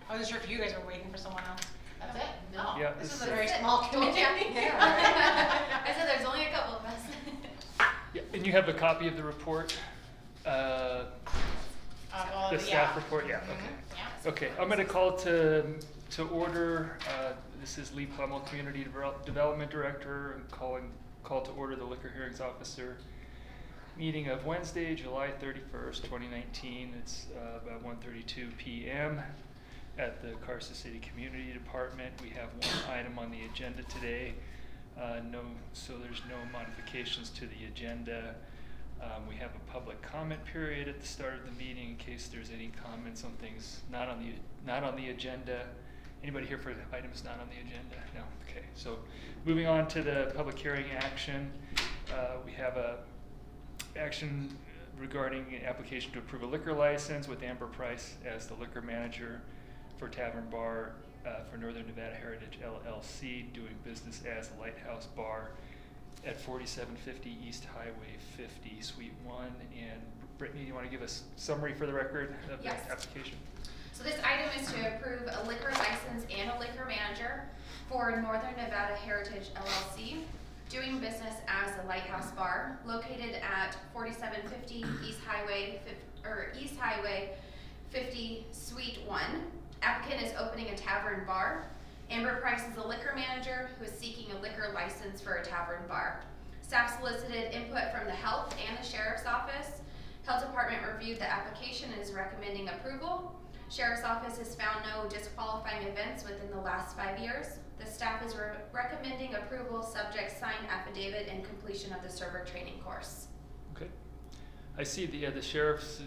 I wasn't sure if you guys were waiting for someone else. That's it? No. Yeah, This is this a is very it. small committee. I said there's only a couple of us. Yeah, and you have a copy of the report? Well, The staff report, yeah, Mhm. okay. Yeah. Okay, I'm gonna call to order, this is Lee Plummel, Community Development Director, and call to order the Liquor Hearings Officer meeting of Wednesday, July 31st, 2019. It's about 1:32 p.m. at the Carson City Community Department. We have one item on the agenda today. So there's no modifications to the agenda. We have a public comment period at the start of the meeting in case there's any comments on things not on the agenda. Anybody here for items not on the agenda? No. Okay. So moving on to the public hearing action, we have a action regarding an application to approve a liquor license with Amber Price as the liquor manager for Tavern Bar for Northern Nevada Heritage LLC, doing business as a Lighthouse Bar at 4750 East Highway 50, Suite 1. And Brittany, you want to give us a summary for the record of Yes. the application? So this item is to approve a liquor license and a liquor manager for Northern Nevada Heritage LLC, doing business as a Lighthouse Bar located at 4750 East Highway 50, Suite 1. Applicant is opening a tavern bar. Amber Price is a liquor manager who is seeking a liquor license for a tavern bar. Staff solicited input from the Health and the Sheriff's Office. Health Department reviewed the application and is recommending approval. Sheriff's Office has found no disqualifying events within the last 5 years. The staff is recommending approval subject signed affidavit and completion of the server training course. Okay. I see the sheriff's,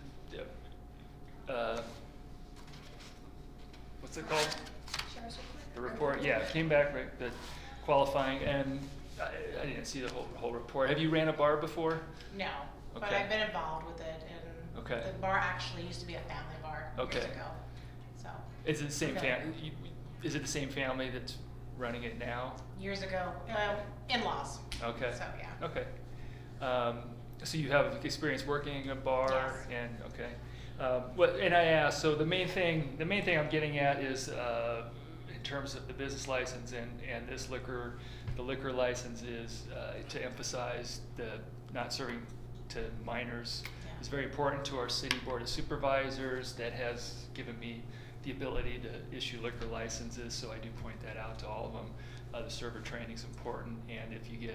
what's it called? Sheriff's report? The report, yeah, it came back, right, the qualifying, and I didn't see the whole report. Have you ran a bar before? No, but Okay. I've been involved with it, and Okay. the bar actually used to be a family bar Okay. years ago. So Is it the same Okay. is it the same family that's running it now? years ago, in-laws. Okay. So yeah. Okay. So you have experience working in a bar, Yes. and okay. And I asked. So the main thing I'm getting at is in terms of the business license and this the liquor license is to emphasize the not serving to minors. Yeah. Is very important to our city board of supervisors. That has given me the ability to issue liquor licenses, so I do point that out to all of them. The server training is important, and if you get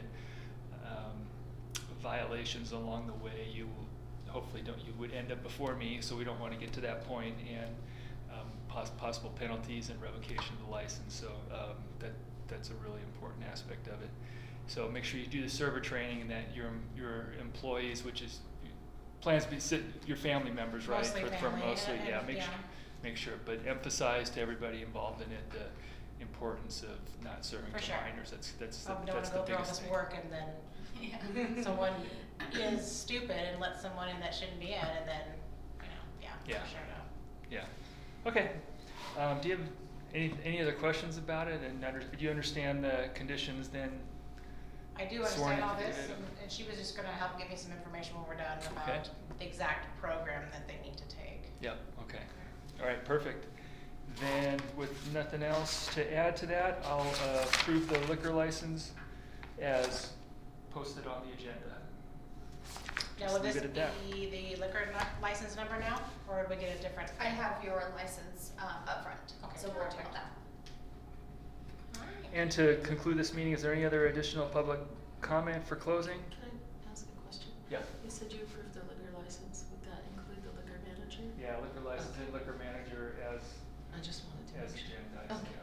violations along the way, you would end up before me, so we don't want to get to that point, and possible penalties and revocation of the license. So that's a really important aspect of it. So make sure you do the server training, and that your employees, which is plans to be your family members, right? Mostly family, Mostly, and- yeah. yeah. Make sure, but emphasize to everybody involved in it the importance of not serving For to sure. minors. That's I the don't want to go through all biggest this thing. work and then Yeah. someone is stupid and lets someone in that shouldn't be in, and then, Yeah. for sure no. Yeah. Okay. Do you have any other questions about it? And do you understand the conditions then? I do Sworn understand all this, affidavit. and she was just gonna help give me some information when we're done Okay. about the exact program that they need to take. Yep. Okay. All right. Perfect. Then, with nothing else to add to that, I'll approve the liquor license as posted on the agenda. Now, Just will leave this it at that. be the liquor license number now, or would we get a different? I have your license up front, Okay, so we'll perfect. check that. Alright. And to conclude this meeting, is there any other additional public comment for closing? Can I ask a question? Yeah. You said you approved the liquor license, would that include the liquor manager? Yeah, liquor license and liquor manager as I just wanted to make sure. agendized. Okay.